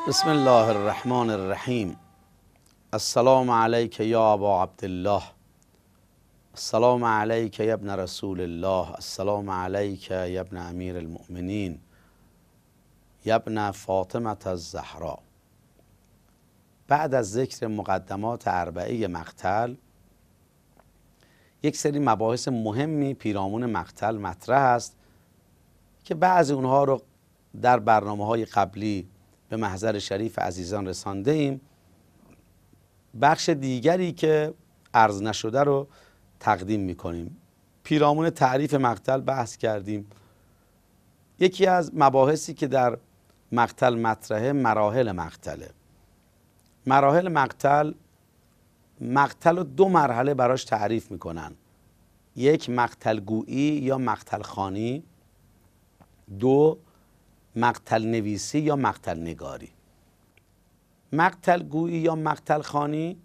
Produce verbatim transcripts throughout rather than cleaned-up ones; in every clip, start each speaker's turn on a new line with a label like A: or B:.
A: بسم الله الرحمن الرحیم. السلام علیک یا ابا عبدالله، السلام علیک یا ابن رسول الله، السلام علیک یا ابن امیر المؤمنین، یا ابن فاطمه الزهرا. بعد از ذکر مقدمات اربعه مقتل، یک سری مباحث مهمی پیرامون مقتل مطرح است که بعضی اونها رو در برنامه‌های قبلی به محضر شریف عزیزان رسانده ایم. بخش دیگری که عرض نشده رو تقدیم میکنیم. پیرامون تعریف مقتل بحث کردیم. یکی از مباحثی که در مقتل مطرحه مراحل مقتله. مراحل مقتل مقتل رو دو مرحله براش تعریف میکنن. یک، مقتل گویی یا مقتل خوانی. دو، مقتل نویسی یا مقتل نگاری. مقتل گویی یا مقتل خوانی،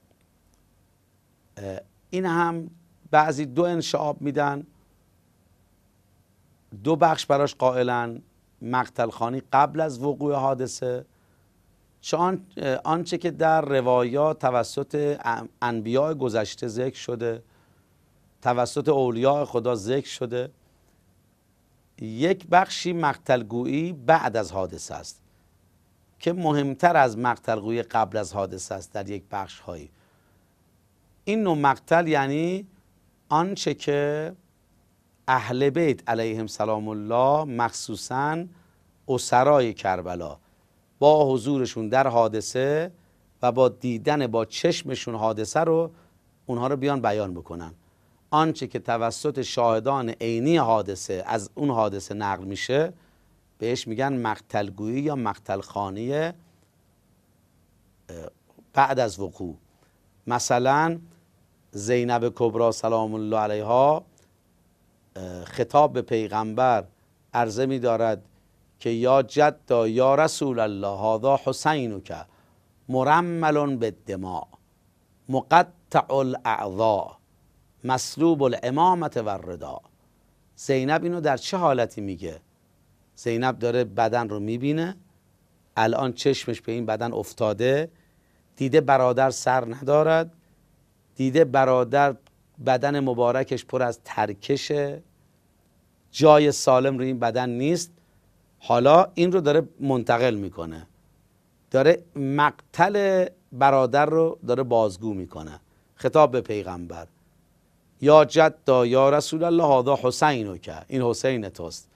A: این هم بعضی دو انشعاب میدن، دو بخش براش قائلن. مقتل خوانی قبل از وقوع حادثه، چون آنچه که در روایات توسط انبیاء گذشته ذکر شده، توسط اولیاء خدا ذکر شده. یک بخشی مقتل گویی بعد از حادثه است که مهمتر از مقتل گویی قبل از حادثه است. در یک بخش هایی این نوع مقتل یعنی آنچه که اهل بیت علیهم سلام الله، مخصوصاً اسرای کربلا، با حضورشون در حادثه و با دیدن با چشمشون حادثه رو اونها رو بیان بیان بکنن. آنچه که توسط شاهدان عینی حادثه از اون حادثه نقل میشه بهش میگن مقتل گویی یا مقتل خوانی بعد از وقوع. مثلا زینب کبری سلام الله علیها خطاب به پیغمبر عرضه می‌دارد که یا جدا یا رسول الله هذا حسینک مرمل بالدماء مقطع الاعضاء مسلوب الامامة و الرداء. زینب اینو در چه حالتی میگه؟ زینب داره بدن رو میبینه، الان چشمش به این بدن افتاده، دیده برادر سر ندارد، دیده برادر بدن مبارکش پر از ترکشه، جای سالم رو این بدن نیست. حالا این رو داره منتقل میکنه، داره مقتل برادر رو داره بازگو میکنه. خطاب به پیغمبر یا جدا یا رسول الله هذا حسینک، این حسین توست.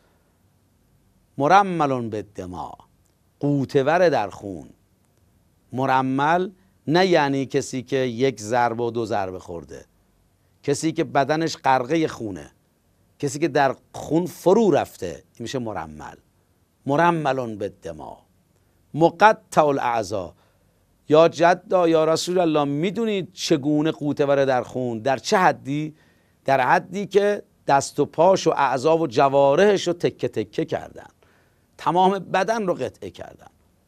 A: مرمل بالدماء، غوطه‌ور در خون. مرمل نه یعنی کسی که یک ضربه و دو ضربه خورده، کسی که بدنش غرقه خونه، کسی که در خون فرو رفته، این میشه مرمل. مرمل بالدماء مقطع الاعضاء. یا جدا یا رسول الله، میدونید چگونه غوطه‌ور در خون؟ در چه حدی؟ در حدی که دست و پاش و اعضا و جوارحش رو تکه تکه کردن، تمام بدن رو قطعه کردن.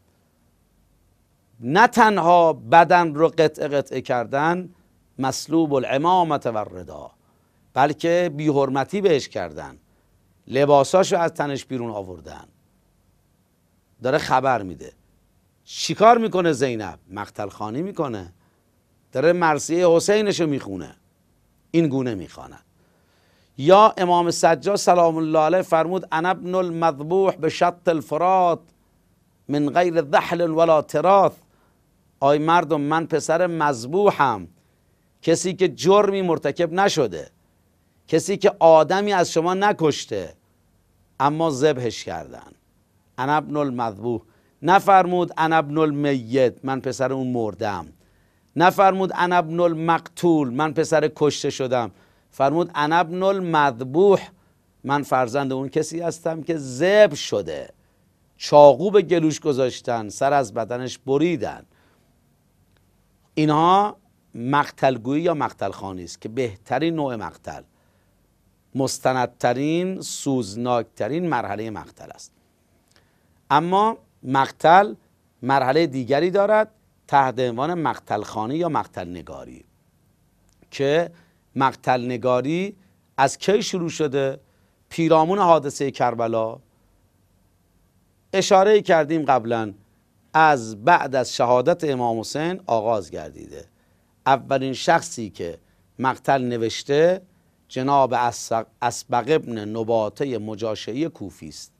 A: نه تنها بدن رو قطعه قطعه کردن، مسلوب الامامة و الرداء، بلکه بی حرمتی بهش کردن، لباساشو از تنش بیرون آوردن. داره خبر میده. چیکار میکنه زینب؟ مقتل خوانی میکنه، داره مرثیه حسینشو میخونه، این گونه میخواند. یا امام سجاد سلام الله علیه فرمود انا ابن المذبوح بشط الفرات من غیر ذحل ولا تراث. آی مردم، من پسر مذبوحم، کسی که جرمی مرتکب نشده، کسی که آدمی از شما نکشته اما ذبحش کردن. انا ابن المذبوح. نفرمود انا ابن المیت، من پسر اون مردم. نفرمود انا ابن المقتول، من پسر کشته شدم. فرمود انا ابن المذبوح، من فرزند اون کسی هستم که ذبح شده، چاقو به گلوش گذاشتن، سر از بدنش بریدن. اینها مقتل گویی یا مقتل خوانی است که بهترین نوع مقتل، مستندترین، سوزناکترین مرحله مقتل است. اما مقتل مرحله دیگری دارد تحت عنوان مقتل خوانی یا مقتل نگاری، که مقتل نگاری از کی شروع شده؟ پیرامون حادثه کربلا. اشاره کردیم قبلا از بعد از شهادت امام حسین آغاز گردیده. اولین شخصی که مقتل نوشته جناب اسبق ابن نباته مجاشعی کوفی است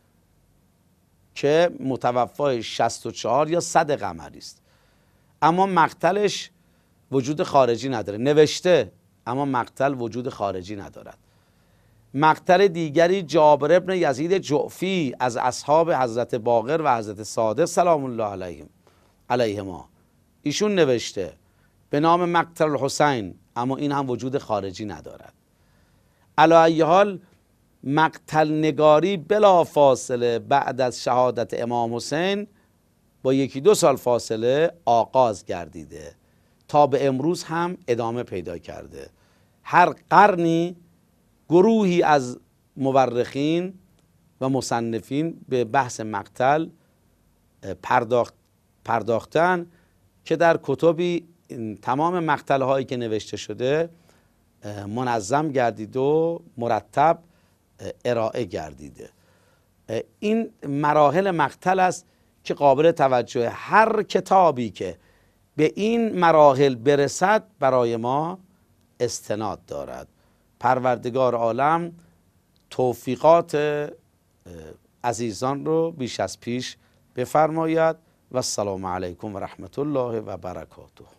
A: که متوفای شصت و چهار یا صد قمری است، اما مقتلش وجود خارجی نداره. نوشته اما مقتل وجود خارجی ندارد. مقتل دیگری جابر ابن یزید جعفی از اصحاب حضرت باقر و حضرت صادق سلام الله علیهم علیهما، ایشون نوشته به نام مقتل الحسین، اما این هم وجود خارجی ندارد. علی ای حال مقتل نگاری بلا فاصله بعد از شهادت امام حسین با یکی دو سال فاصله آغاز گردیده تا به امروز هم ادامه پیدا کرده. هر قرنی گروهی از مورخین و مصنفین به بحث مقتل پرداخت پرداختن که در کتبی تمام مقتل هایی که نوشته شده منظم گردید و مرتب ارائه گردیده. این مراحل مقتل است که قابل توجه. هر کتابی که به این مراحل برسد برای ما استناد دارد. پروردگار عالم توفیقات عزیزان رو بیش از پیش بفرماید و السلام علیکم و رحمت الله و برکاته.